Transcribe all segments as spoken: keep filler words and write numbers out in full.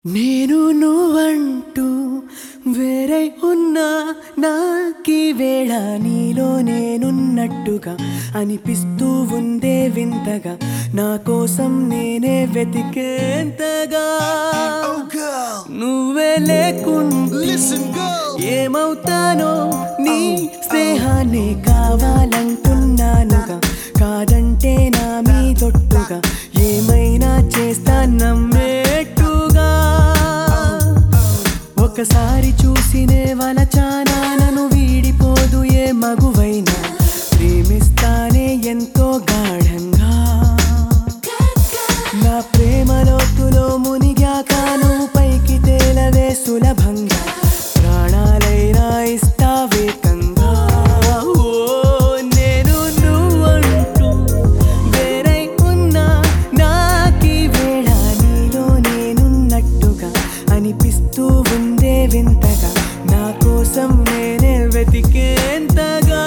నేను నువ్వంటూ వేరై ఉన్నా నాకీ వేళ నీలో నేనున్నట్టుగా అనిపిస్తూ ఉందే వింతగా నా కోసం నేనే వెతికేంతగా నువ్వే లేకుండా ఏమవుతానో నీ స్నేహాన్ని కావాలంటున్నానుగా కాదంటే నా మీదొట్టుగా ఏమైనా చేస్తా నమ్మేట్టుగా ఒకసారి చూసినే వలచానా నన్ను వీడిపోదు ఏ మగువైనా ప్రేమిస్తానే ఎంతో గాఢంగా నా ప్రేమ లోతులో మునిగాక నువ్వు పైకి తేలవే సులభంగా ప్రాణాలైనా ఇస్తావే కంగా ఓ నేను నువ్వంటూ వేరై ఉన్నా నాకీ వేళ నీలో నేనున్నట్టుగా అనిపిస్తూ ఉందే వింతగా నా కోసం నేనే వెతికేంతగా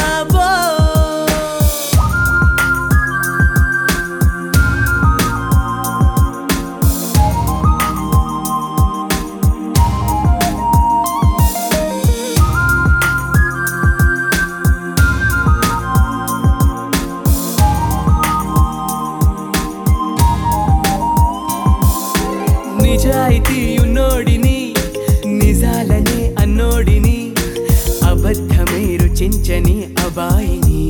నిజాయితీ ఉన్నోడిని నిజాలనే అన్నోడిని అబద్ధమే రుచించని అబాయిని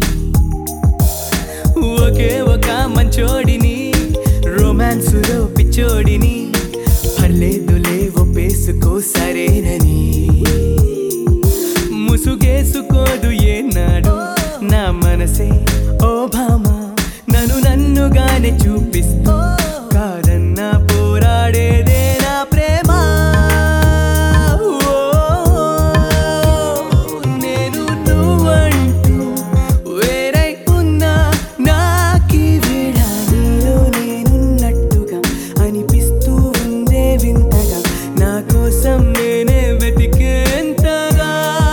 ఒకే ఒక మంచోడిని రొమాన్సులో పిచ్చోడిని పర్లేదులే ఒప్పేసుకో సరేనని ముసుగేసుకోదు ఏనాడు నా మనసే ఓ భామ నన్ను నన్నుగానే చూపిస్తూ కాదన్నా పోరాడేదే నా ప్రేమ నేను నువ్వంటూ వేరై ఉన్నా నాకీ వేళ నీలో నేనున్నట్టుగా అనిపిస్తూ ఉందే వింతగా నా కోసం నేనే వెతికేంతగా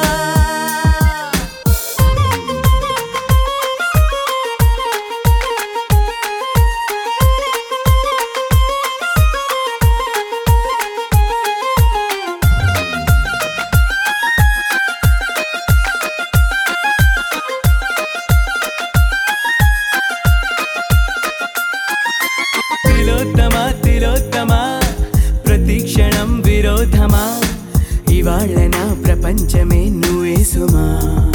తిలోత్తమా తిలోత్తమా ప్రతి క్షణం విరోధమా ఇవాళ నా ప్రపంచమే నువ్వే సుమా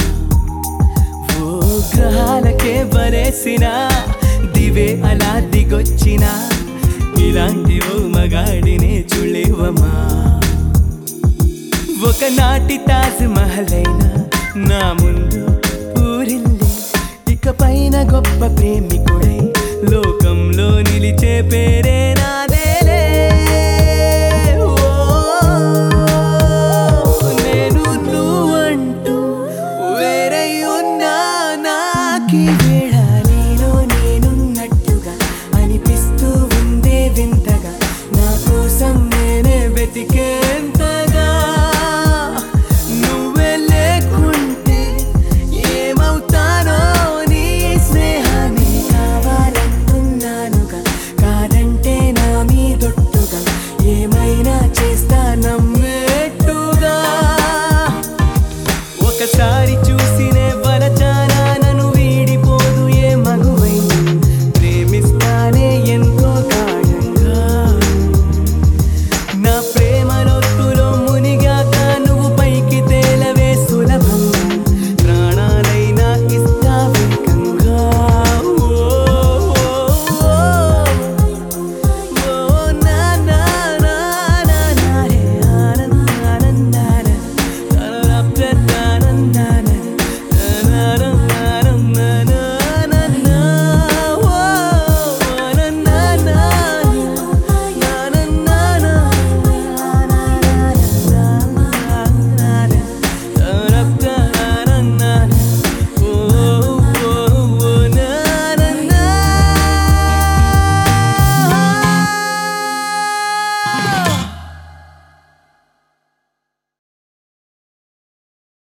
ఓ గ్రహాలకే బలేసిన దివే అలా దిగొచ్చిన ఇలాంటి ఓ మగాడినే చులేవమా ఒకనాటి తాజ్ మహల్ అయినా నా ముందు పూరిల్లి ఇక పైన గొప్ప ప్రేమికుడై లోకంలో నిలిచే పేరే